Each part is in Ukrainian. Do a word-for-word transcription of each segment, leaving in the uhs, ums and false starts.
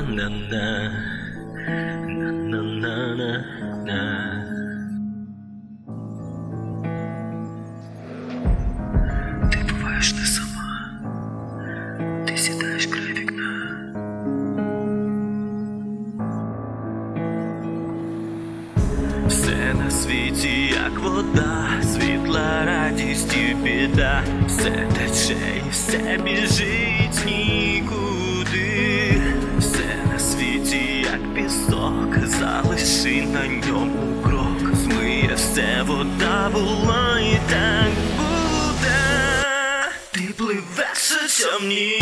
на-на, на-на-на-на-на. Ти буваєш не сама, ти сідаєш край вікна. Все на світі, як вода, світла, радість і біда. Все тече і все біжить нікуди. Все на світі, як пісок, залиши на ньому крок. Змиє все, вода була і так буде. Ти пливеш у темні.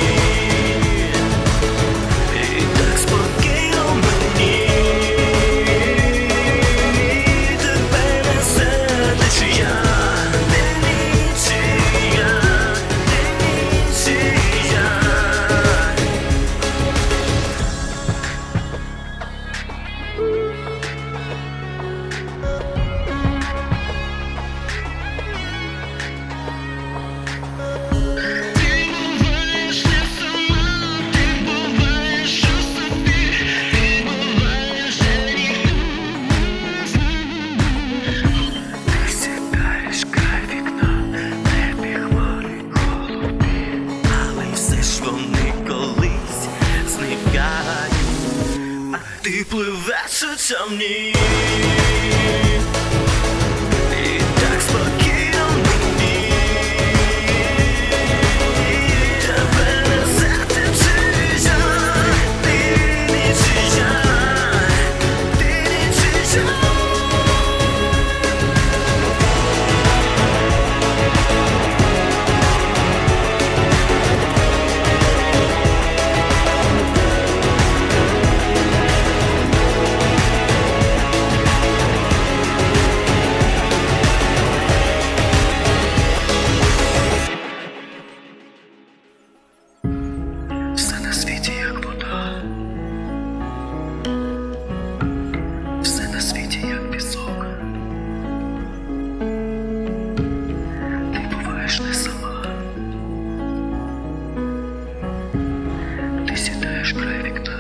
Ти пливеш у темні. І так спокійно мені. Тебе несе течія. Ти нічия. Ти нічия. Все на світі, як вода. Все на світі, як пісок. Ти буваєш не сама. Ти сідаєш край вікна.